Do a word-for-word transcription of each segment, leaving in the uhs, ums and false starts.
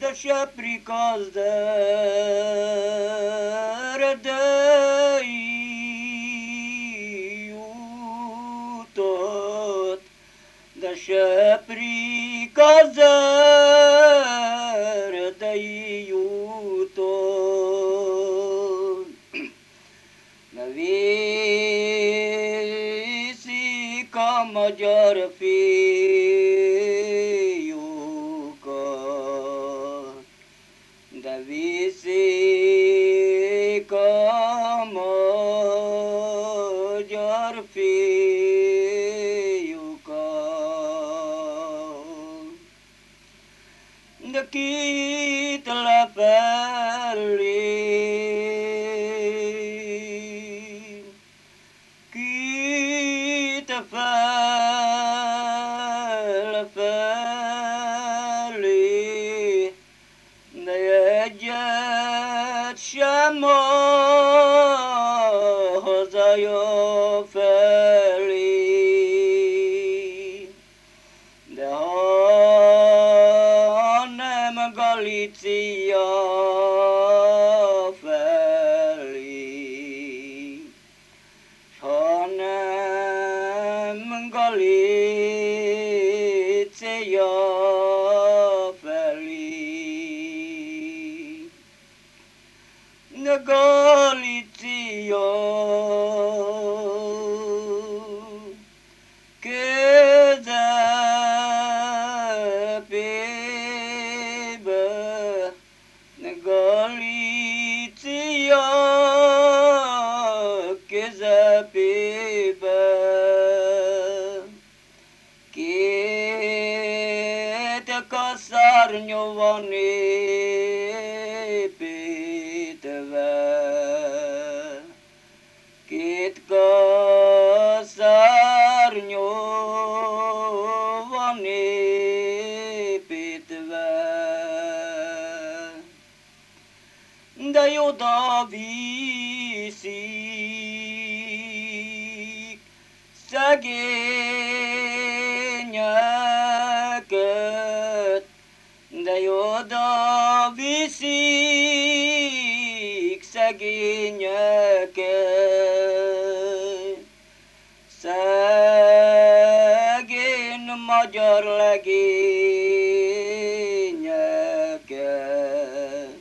да ще приказда да и утот, да ще приказда да и утот. Navisi magyar fiúkat, de viszik a magyar fiúkat, de kit lefelé, felfelé, de egyet sem a hazája felé, de ha nem Galícia felé, ha nem Galícia felé, de Galícia közepébe, de Galícia közepébe, két kaszárnya van építve, két kaszárnya van építve, de oda viszik szegényeket, de oda viszik szegényeket, szegény magyar legényeket,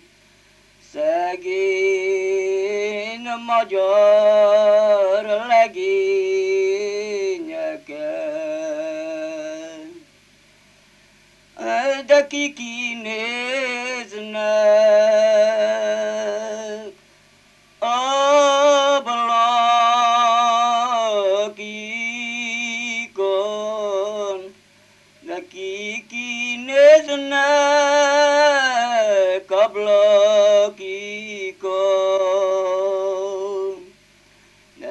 szegény magyar legényeket, de kikinéznek ablakikon, de kikinéznek ablakikon, de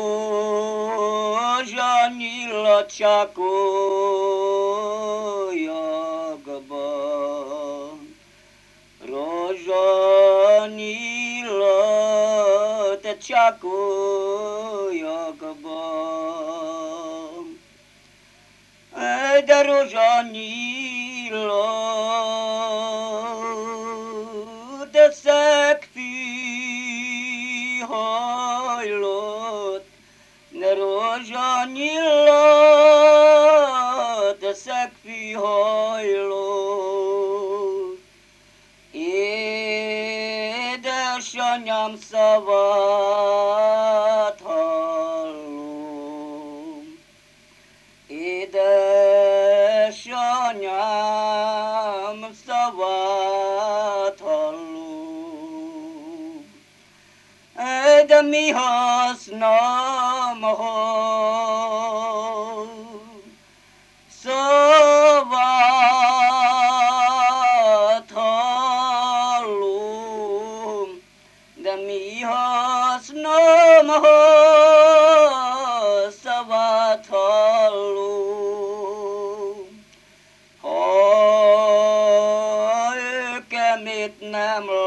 rózsanyillat csákolyakban, rózsanyillat csákolyakban, de rózsanyillat, de szegfű hajlott, de rózsanyillat, de szegfű hajlott. Édesanyám szavát hallom, édesanyám szavát hallom, de mi hasznom, ha szavát hallom, de mi hasznom, ha szavát hallom, ha ők emét nem